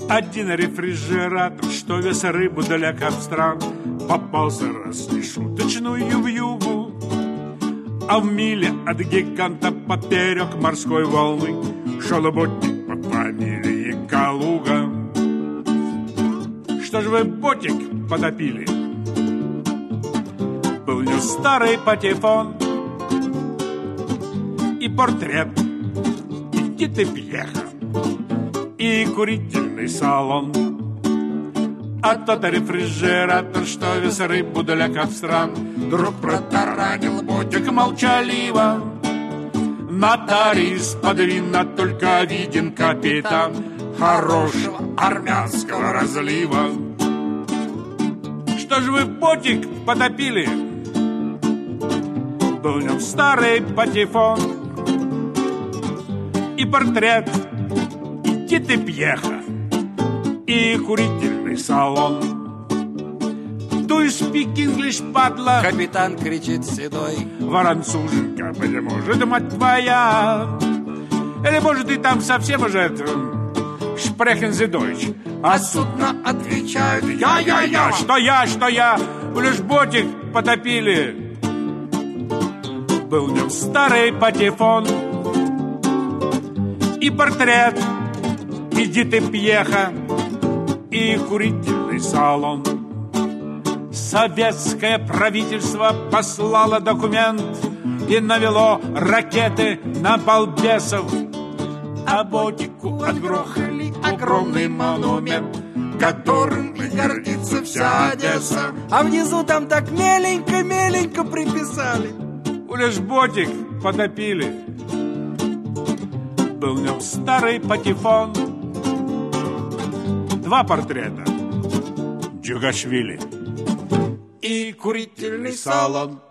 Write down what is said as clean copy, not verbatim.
Один рефрижератор, что вез рыбу для Капстран, попался раз нешуточную вьюгу, а в миле от гиганта поперек морской волны шел ботик по фамилии Калуга. Что ж вы ботик потопили? Был у него старый патефон и портрет Эдиты Пьеха, и курительный салон. А тот рефрижератор, что вез рыбу для Капстран, вдруг протаранил ботик молчаливо. На таре из-под вина только виден капитан хорошего армянского разлива. Что ж вы ботик потопили? Был в нем старый патефон и портрет Эдиты Пьеха, и курительный салон. Do you speak English, падла? Капитан кричит седой. Воронцуженка, быть может, мать твоя. Или, может, ты там совсем уже sprechen Sie Deutsch. А судно отвечает: я. Что я? Лишь ботик потопили. Был в нем старый патефон и портрет Эдиты Пьеха, и курительный салон. Советское правительство послало документ и навело ракеты на балбесов, а ботику отгрохали огромный монумент, которым и гордится вся Одесса. А внизу там так меленько приписали: лишь ботик потопили. Был в нем старый патефон, 2 портрета Джугашвили и курительный салон.